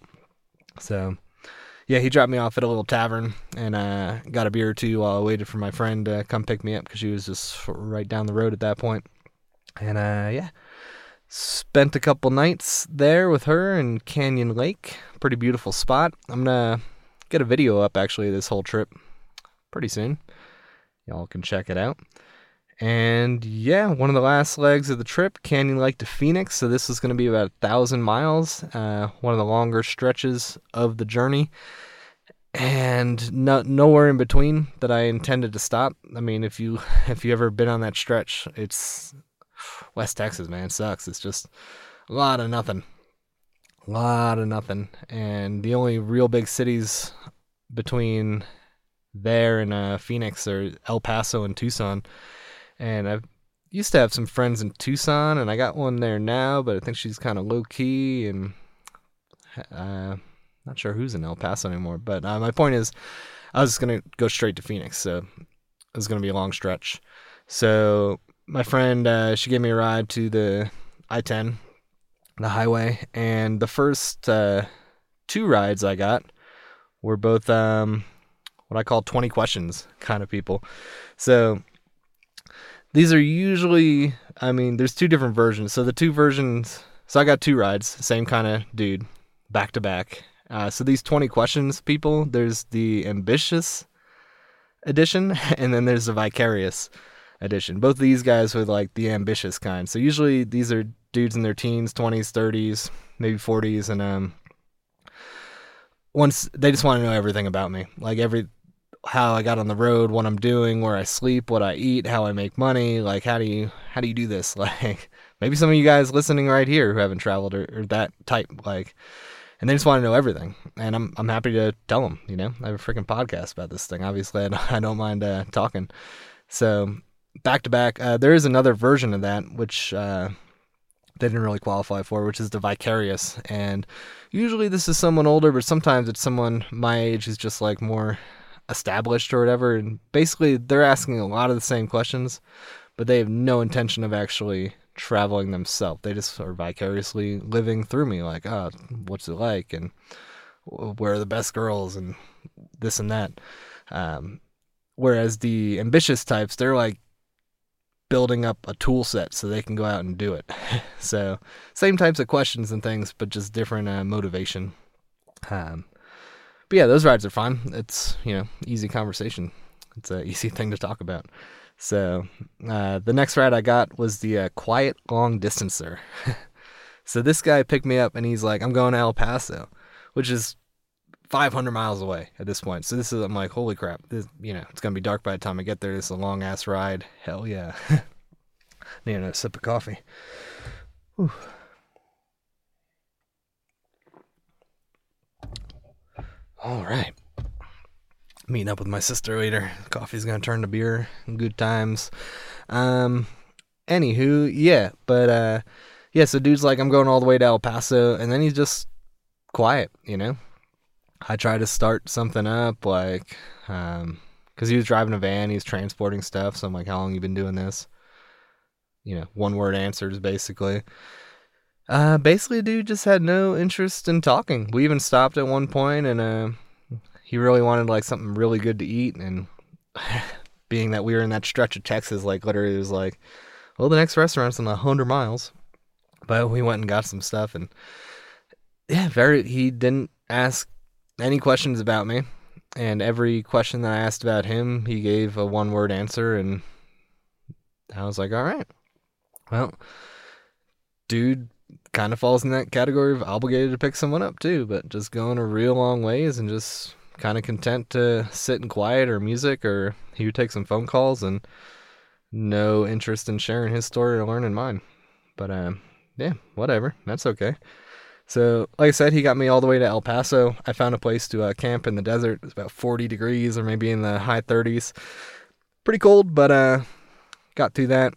So yeah, he dropped me off at a little tavern and uh, got a beer or two while I waited for my friend to come pick me up because she was just right down the road at that point. And uh, yeah. Spent a couple nights there with her in Canyon Lake. Pretty beautiful spot. I'm going to get a video up, actually, of this whole trip pretty soon. Y'all can check it out. And yeah, one of the last legs of the trip, Canyon Lake to Phoenix. So this is going to be about a thousand miles. Uh, one of the longer stretches of the journey. And no, nowhere in between that I intended to stop. I mean, if you if you ever been on that stretch, it's... West Texas, man, sucks. It's just a lot of nothing. A lot of nothing. And the only real big cities between there and uh, Phoenix are El Paso and Tucson. And I used to have some friends in Tucson, and I got one there now, but I think she's kind of low-key, and uh, not sure who's in El Paso anymore. But uh, my point is, I was going to go straight to Phoenix, so it was going to be a long stretch. So my friend, uh, she gave me a ride to the I ten, the highway, and the first uh, two rides I got were both um, what I call twenty questions kind of people. So these are usually, I mean, there's two different versions. So the two versions, so I got two rides, same kind of dude, back to back. Uh, so these twenty questions people, there's the ambitious edition, and then there's the vicarious edition. Both of these guys were like the ambitious kind. So usually these are dudes in their teens, twenties, thirties, maybe forties, and um, once they just want to know everything about me, like every how I got on the road, what I'm doing, where I sleep, what I eat, how I make money, like how do you how do you do this? Like maybe some of you guys listening right here who haven't traveled or, or that type, like, and they just want to know everything, and I'm I'm happy to tell them. You know, I have a freaking podcast about this thing. Obviously, I don't, I don't mind uh, talking. So back to back, uh, there is another version of that which uh, they didn't really qualify for, which is the vicarious, and usually this is someone older, but sometimes it's someone my age who's just like more established or whatever, and basically they're asking a lot of the same questions, but they have no intention of actually traveling themselves. They just are vicariously living through me, like, oh, what's it like, and where are the best girls, and this and that. Um, whereas the ambitious types, they're like building up a tool set so they can go out and do it. So same types of questions and things, but just different uh, motivation. Um, But yeah, those rides are fun. It's, you know, easy conversation. It's an easy thing to talk about. So uh, the next ride I got was the uh, Quiet Long Distancer. So this guy picked me up and he's like, I'm going to El Paso, which is five hundred miles away at this point. So this is, I'm like, holy crap. This, you know, it's going to be dark by the time I get there. It's a long ass ride. Hell yeah. Need another sip of coffee. Whew. All right. Meeting up with my sister later. Coffee's gonna turn to beer. Good times. Um, anywho, yeah, but uh, yeah. So dude's like, I'm going all the way to El Paso, and then he's just quiet, you know. I try to start something up, like, um, because he was driving a van, he's transporting stuff. So I'm like, how long you been doing this? You know, one word answers basically. Uh, basically, dude just had no interest in talking. We even stopped at one point, and uh, he really wanted like something really good to eat. And being that we were in that stretch of Texas, like literally, it was like, well, the next restaurant's in a hundred miles. But we went and got some stuff, and yeah, very. He didn't ask any questions about me, and every question that I asked about him, he gave a one-word answer, and I was like, all right, well, dude kind of falls in that category of obligated to pick someone up too, but just going a real long ways and just kind of content to sit in quiet or music, or he would take some phone calls and no interest in sharing his story or learning mine. But um, yeah, whatever. That's okay. So, like I said, he got me all the way to El Paso. I found a place to uh, camp in the desert. It's about forty degrees or maybe in the high thirties. Pretty cold, but uh, got through that.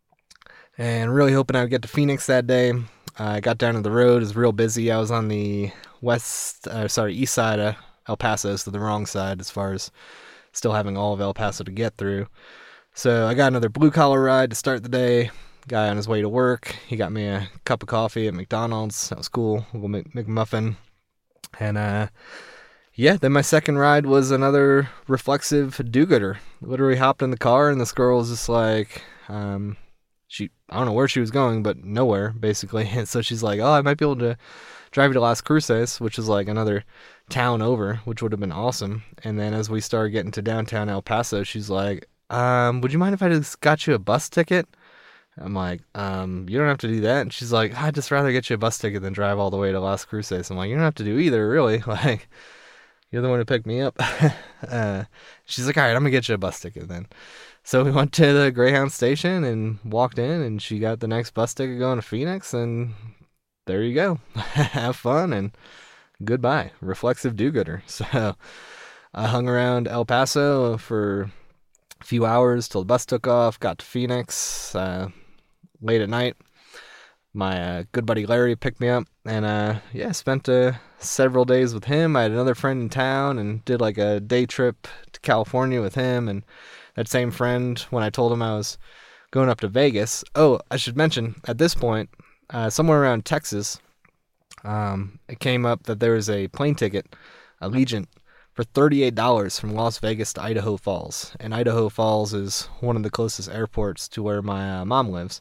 And really hoping I would get to Phoenix that day. I uh, got down to the road. It was real busy. I was on the west, uh, sorry, east side of El Paso, so the wrong side as far as still having all of El Paso to get through. So I got another blue collar ride to start the day. Guy on his way to work. He got me a cup of coffee at McDonald's. That was cool. A little McMuffin. And uh, yeah, then my second ride was another reflexive do-gooder. Literally hopped in the car, and this girl was just like, um, she, I don't know where she was going, but nowhere, basically. And so she's like, oh, I might be able to drive you to Las Cruces, which is like another town over, which would have been awesome. And then as we started getting to downtown El Paso, she's like, um, would you mind if I just got you a bus ticket? I'm like, um, you don't have to do that. And she's like, I'd just rather get you a bus ticket than drive all the way to Las Cruces. I'm like, you don't have to do either, really. Like, you're the one who picked me up. uh, she's like, all right, I'm going to get you a bus ticket then. So we went to the Greyhound station and walked in, and she got the next bus ticket going to Phoenix, and there you go. Have fun, and goodbye. Reflexive do-gooder. So I hung around El Paso for a few hours till the bus took off, got to Phoenix uh, late at night. My uh, good buddy Larry picked me up, and uh, yeah, spent uh, several days with him. I had another friend in town and did like a day trip to California with him, and that same friend, when I told him I was going up to Vegas. Oh, I should mention, at this point, uh, somewhere around Texas, um, it came up that there was a plane ticket, Allegiant, for thirty-eight dollars from Las Vegas to Idaho Falls. And Idaho Falls is one of the closest airports to where my uh, mom lives.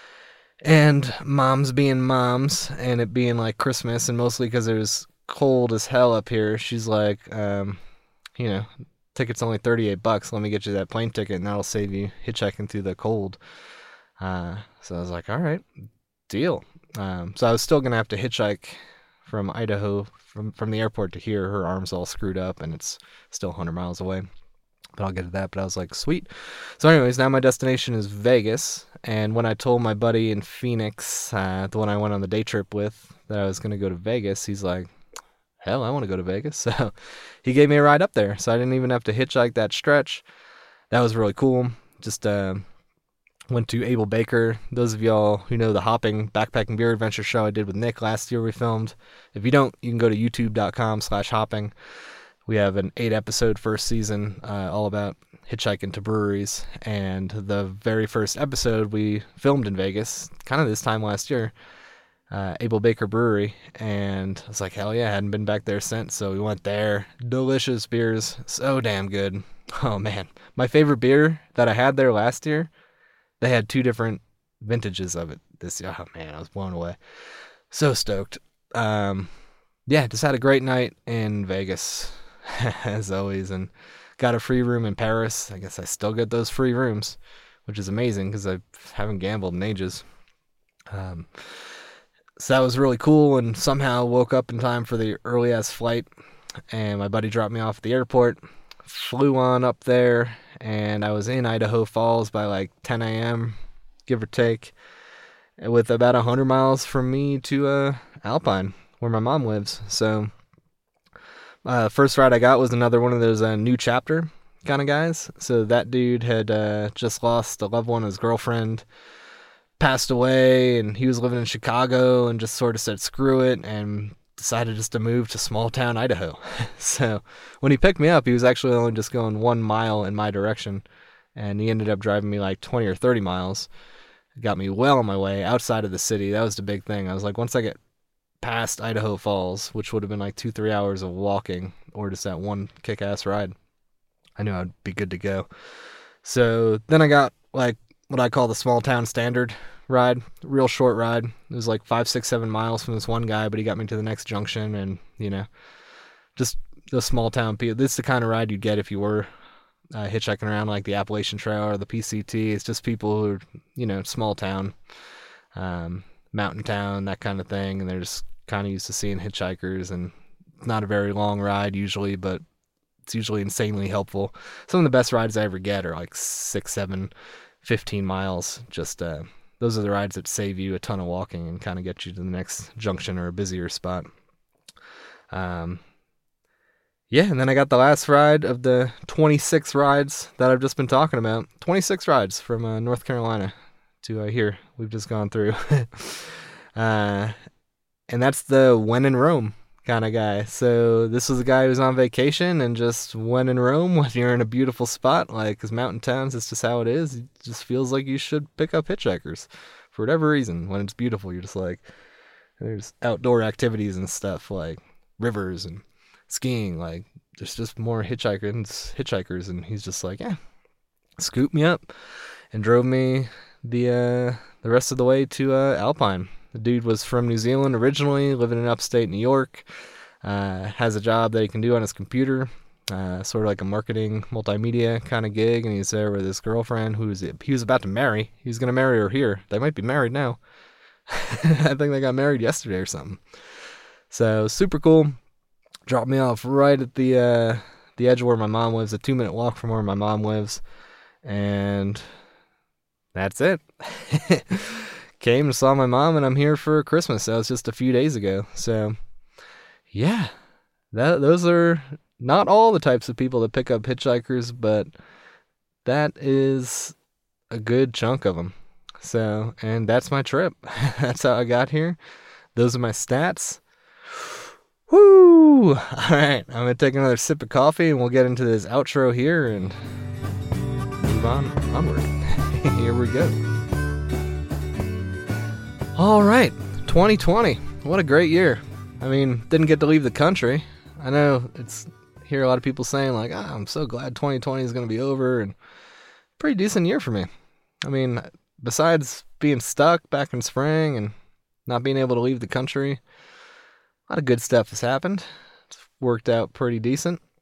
And moms being moms, and it being like Christmas, and mostly because it was cold as hell up here, she's like, um, you know, ticket's only thirty-eight bucks. Let me get you that plane ticket, and that'll save you hitchhiking through the cold. Uh, so I was like, all right, deal. Um, so I was still going to have to hitchhike from Idaho, from, from the airport to here. Her arm's all screwed up, and it's still one hundred miles away. But I'll get to that. But I was like, sweet. So anyways, now my destination is Vegas. And when I told my buddy in Phoenix, uh, the one I went on the day trip with, that I was going to go to Vegas, he's like, hell, I want to go to Vegas. So he gave me a ride up there. So I didn't even have to hitchhike that stretch. That was really cool. Just uh, went to Able Baker. Those of y'all who know the hopping backpacking beer adventure show I did with Nick last year we filmed. If you don't, you can go to youtube.com slash hopping. We have an eight episode first season uh, all about hitchhiking to breweries. And the very first episode we filmed in Vegas, kind of this time last year, uh, Able Baker Brewery. And I was like, hell yeah, I hadn't been back there since. So we went there. Delicious beers. So damn good. Oh man. My favorite beer that I had there last year, they had two different vintages of it this year. Oh man, I was blown away. So stoked. Um, yeah, just had a great night in Vegas, as always, and got a free room in Paris. I guess I still get those free rooms, which is amazing because I haven't gambled in ages. Um, so that was really cool, and somehow woke up in time for the early-ass flight, and my buddy dropped me off at the airport, flew on up there, and I was in Idaho Falls by like ten a.m., give or take, with about one hundred miles from me to uh, Alpine, where my mom lives. So uh, first ride I got was another one of those uh, new chapter kind of guys. So that dude had uh, just lost a loved one, his girlfriend passed away, and he was living in Chicago and just sort of said screw it and decided just to move to small town Idaho. So when he picked me up, he was actually only just going one mile in my direction, and he ended up driving me like twenty or thirty miles. Got me well on my way outside of the city. That was the big thing. I was like, once I get past Idaho Falls, which would have been like two, three hours of walking or just that one kick-ass ride, I knew I'd be good to go. So then I got like what I call the small town standard ride, real short ride. It was like five, six, seven miles from this one guy, but he got me to the next junction, and you know, just the small town people. This is the kind of ride you'd get if you were uh, hitchhiking around like the Appalachian Trail or the P C T. It's just people who are, you know, small town, um, mountain town, that kind of thing, and they're just kind of used to seeing hitchhikers. And not a very long ride usually, but it's usually insanely helpful. Some of the best rides I ever get are like six, seven, fifteen miles. Just uh, those are the rides that save you a ton of walking and kind of get you to the next junction or a busier spot. Um, yeah, and then I got the last ride of the twenty-six rides that I've just been talking about. twenty-six rides from uh, North Carolina to uh, here. We've just gone through. uh, and that's the when in Rome kind of guy. So this was a guy who was on vacation and just when in Rome, when you're in a beautiful spot, like, because mountain towns, it's just how it is. It just feels like you should pick up hitchhikers for whatever reason. When it's beautiful, you're just like, there's outdoor activities and stuff like rivers and skiing. Like, there's just more hitchhikers, hitchhikers, and he's just like, yeah, scooped me up and drove me the uh, the rest of the way to uh, Alpine. The dude was from New Zealand originally, living in upstate New York, uh, has a job that he can do on his computer, uh, sort of like a marketing, multimedia kind of gig, and he's there with his girlfriend, who was, he was about to marry. He was going to marry her here. They might be married now. I think they got married yesterday or something. So, super cool. Dropped me off right at the uh, the edge of where my mom lives, a two-minute walk from where my mom lives, and that's it. Came and saw my mom, and I'm here for Christmas. That was just a few days ago. So, yeah, that those are not all the types of people that pick up hitchhikers, but that is a good chunk of them. So, and that's my trip. That's how I got here. Those are my stats. Woo! All right, I'm gonna take another sip of coffee, and we'll get into this outro here and move on onward. Here we go. All right, twenty twenty. What a great year. I mean, didn't get to leave the country. I know it's hear a lot of people saying like, ah, I'm so glad twenty twenty is going to be over, and pretty decent year for me. I mean, besides being stuck back in spring and not being able to leave the country, a lot of good stuff has happened. It's worked out pretty decent.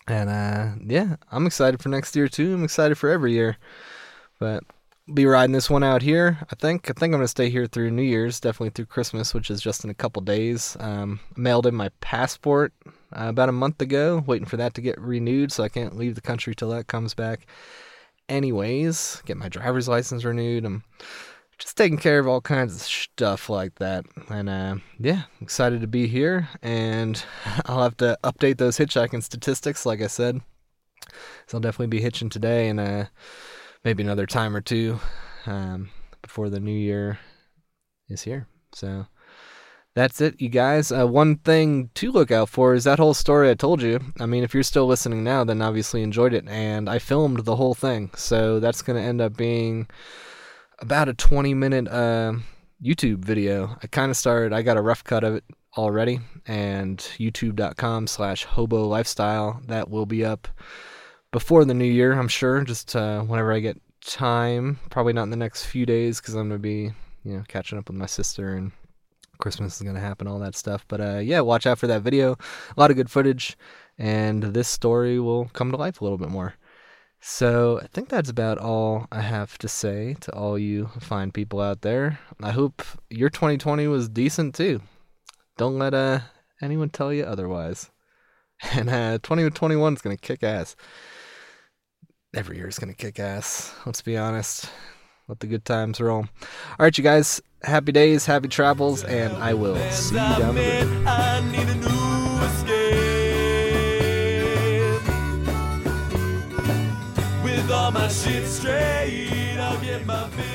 And uh, yeah, I'm excited for next year too. I'm excited for every year. But be riding this one out here. I think I think I'm gonna stay here through New Year's, definitely through Christmas, which is just in a couple days. Um, mailed in my passport uh, about a month ago, waiting for that to get renewed, so I can't leave the country till that comes back. Anyways, get my driver's license renewed. I'm just taking care of all kinds of stuff like that, and uh, yeah, excited to be here. And I'll have to update those hitchhiking statistics, like I said. So I'll definitely be hitching today, and uh. maybe another time or two um, before the new year is here. So that's it, you guys. Uh, one thing to look out for is that whole story I told you. I mean, if you're still listening now, then obviously enjoyed it. And I filmed the whole thing. So that's going to end up being about a twenty-minute uh, YouTube video. I kind of started, I got a rough cut of it already. And youtube.com slash hobo lifestyle. That will be up before the new year, I'm sure, just uh, whenever I get time. Probably not in the next few days because I'm going to be, you know, catching up with my sister and Christmas is going to happen, all that stuff. But uh, yeah, watch out for that video. A lot of good footage, and this story will come to life a little bit more. So I think that's about all I have to say to all you fine people out there. I hope your twenty twenty was decent too. Don't let uh, anyone tell you otherwise. And uh, twenty twenty-one is going to kick ass. Every year is going to kick ass. Let's be honest. Let the good times roll. All right, you guys. Happy days, happy travels, and I will see you down the road. I need a new escape. With all my shit straight, I'll get my